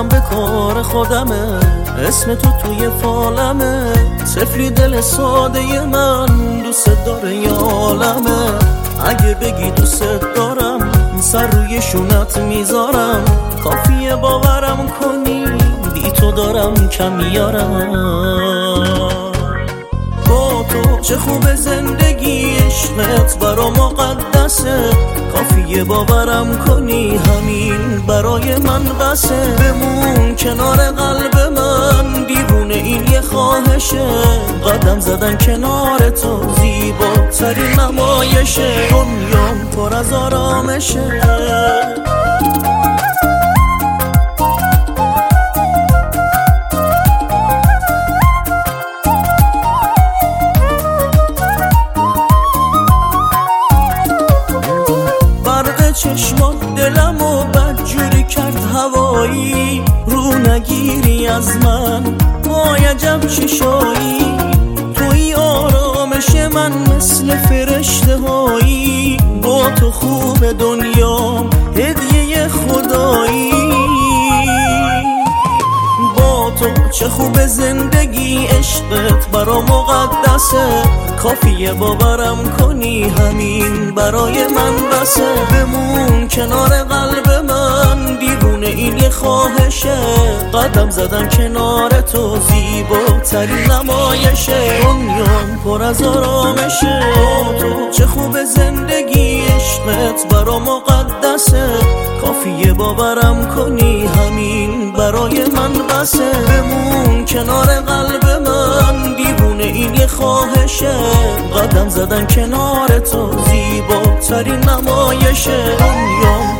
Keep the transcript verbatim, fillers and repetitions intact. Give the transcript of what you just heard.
دستم به کار خودمه، اسم تو توی فالمه، طفلی دل ساده من دوست داره یه عالمه. اگه بگی دوست دارم سر روی شونت میذارم، کافیه باورم کنی بی تو دارم کم میارم. با تو چه خوب زندگی، عشقت برا مقدسه، کافیه باورم کنی همین برای من بسه. بمون کنار قلب من دیوونه، این یه خواهشه، قدم زدن کنار تو زیباترین نمایشه، دنیام پر از آرامشه. چشمات دلمو بدجوری کرد هوایی، رو نگیری از من وای عجب چشایی، توی آرامش من مثل فرشته هایی، با تو خوب دنیام هدیه خدایی. با تو چه خوب زندگی، عشقت برا مقدسه، کافیه باورم کنی همین برای من بسه. بمون کنار قلب من دیوونه، این یه خواهشه، قدم زدن کنار تو زیباترین نمایشه، دنیام پر از آرامشه. تو چه خوب زندگی، عشقت برا مقدسه، کافیه باورم کنی همین برای من بسه. بمون کنار قلب من دیوونه، این یه خواهشه، قدم زدن کنار تو زیباترین نمایشه، دنیام